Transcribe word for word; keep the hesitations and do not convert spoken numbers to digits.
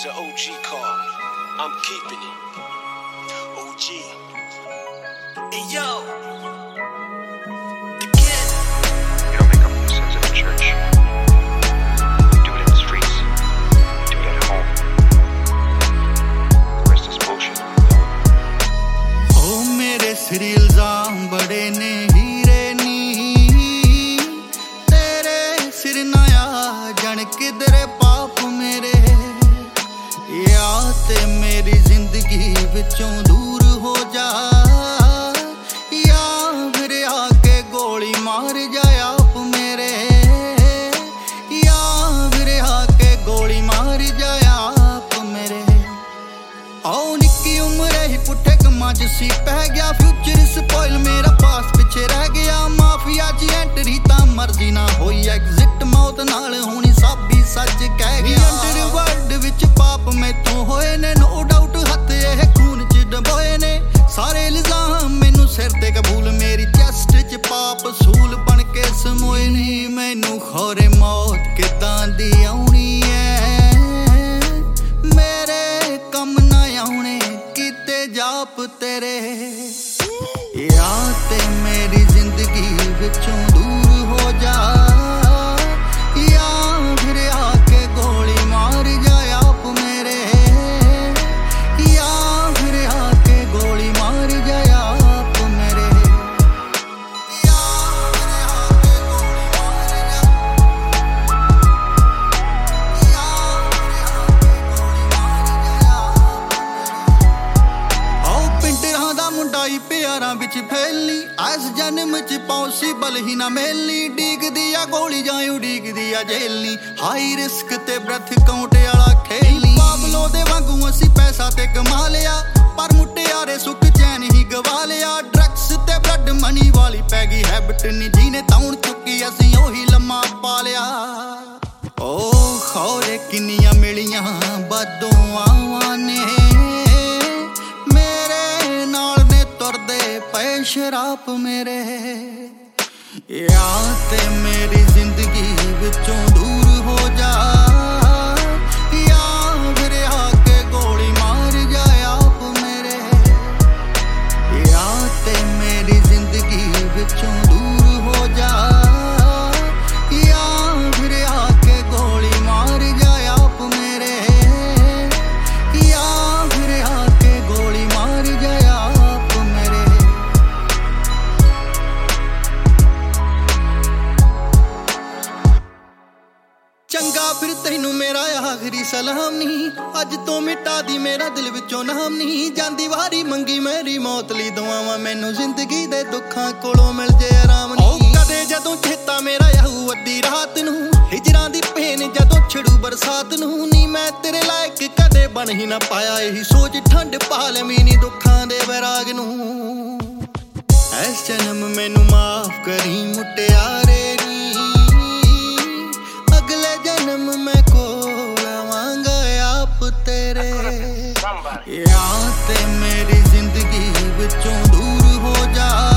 is an O G call. I'm keeping it. O G. Hey, yo. The kid. You don't make up new sins in the church. You do it in the streets. You do it at home. The rest is bullshit. Oh, mere sir ilzam bade ne heere ni tere sir na aa jan kidhare paap mere ya te meri zindagi vichon dur ho ja ya phir aake goli maar jaye aap mere ya phir aake goli maar jaye aap mere आओ निक्की उम्र ही पुठे कम्मा च सी पै गया future spoil मेरा पास पिछे रह गया mafia च एंट्री तां मर्जी ना होई एग्जिट मौत नाल होनी सब भी सच कह गया अंडरवर्ल्ड विच पाप मैथों होए ने नो डाउट हत्थ एह खून च डबोए ने सारे इल्जाम मैनू सिर ते कबूल मेरी चेस्ट च पाप सूल बन के समोए नी मैनू खौरे मौत किदां दी आउणी जाप तेरे या ते मेरी जिंदगी विचों दूर हो जा या फिर आके गोली मार जाए आप मेरे या फिर आके गोली मार जाए आप मेरे या फिर आके गोली मार जाए या मुंडाई प्यारां विच फैली इस जन्म च पॉसिबल ही ना मिलनी डिगदी आ गोली जां उडीकदी आ जेलनी हाई रिस्क ते ब्रथ काउंट वाला खेलनी पाबलो दे वांगू असी पैसा ते कमा लिया पर मुटियारे सुख चैन ही गवा लिया ड्रग्स ते ब्लड मनी वाली पै गई हैबिट नी जीने तौण चुकी असी ओही लम्मा पा लिया ओ खौरे किन्नियां मिलियां बदों आवां ने शराप मेरे या ते मेरी जिंदगी विचों दूर हो जा या फिर आके गोली मार जाए आप मेरे या ते मेरी जिंदगी विचों दूर हो जा या फिर आके गोली मार जाए आप मेरे या फिर आके गोली मार जाए आप मेरे चंगा फिर तैनू मेरा आखिरी सलाम नहीं अज तो मिटा दी मेरा दिल विचों नाम नहीं जांदी वारी मंगी मेरी मौत लई दुआवां मैनू जिंदगी दे दुखां कोलों मिल जे आराम नहीं कदे जदों चेता मेरा आऊ अद्धी रात नू हिजरां दी पेन जदों छड़ू बरसात नू नी मैं तेरे लायक कदे बन ही ना पाया यही सोच ठंड पा लवी नी दुखां दे बैराग नू इस जन्म मैनू माफ करी मुटियारे जन्म मैं कोल आवांगा आप तेरे या ते मेरी जिंदगी विचों दूर हो जा।